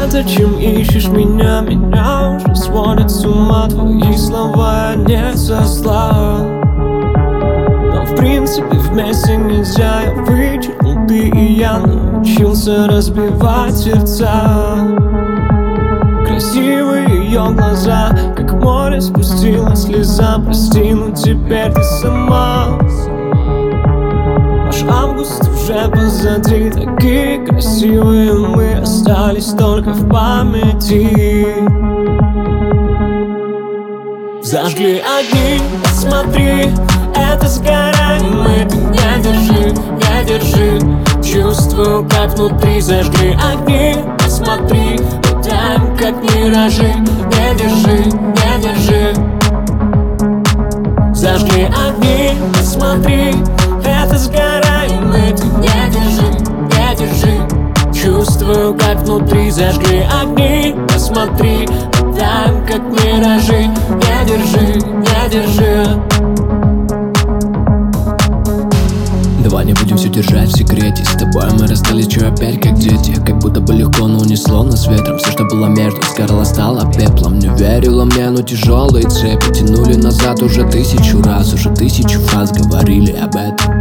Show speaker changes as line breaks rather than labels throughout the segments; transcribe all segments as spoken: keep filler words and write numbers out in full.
Нет, зачем ищешь меня? Меня уже сводят с ума твои слова, я не со зла. Но в принципе вместе нельзя. Я вычеркнул ты и я, научился разбивать сердца. Красивые ее глаза, как море спустила слеза. Прости, но теперь ты сама. Наш август уже позади, такие красивые мы остались только в памяти. Зажгли огни, посмотри, это сгораем мы. Ты не держи, не держи, чувствую, как внутри. Зажгли огни, посмотри, летаем, как миражи. Не держи, не держи. Зажгли огни, посмотри, это сгораем мы. Ты не держи, не держи, чувствую, как внутри. Зажгли огни, посмотри, летаем, как миражи. Не держи, не держи.
Давай не будем все держать в секрете. С тобой мы расстались, чё опять как дети. Как будто бы легко, но унесло нас ветром. Все, что было между, сгорало, стало пеплом. Не верила мне, но тяжелые цепи тянули назад уже тысячу раз. Уже тысячу фраз говорили об этом.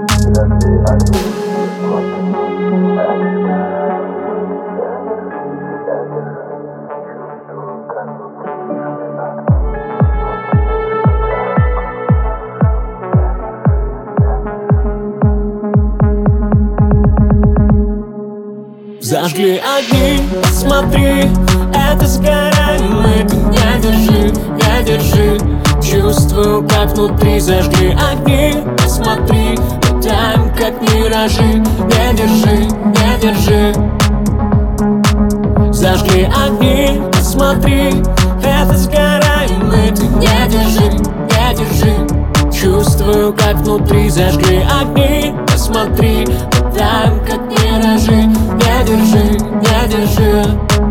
Зажгли огни, посмотри, это сгораем мы. Ты не держи, не держи, чувствую, как внутри. Зажгли огни, посмотри, летаем, как миражи. Не держи, не держи. Зажгли огни, посмотри, это сгораем мы. Ты не держи, не держи, чувствую, как внутри. Зажгли огни, посмотри, летаем, как миражи. Не держи, не держи.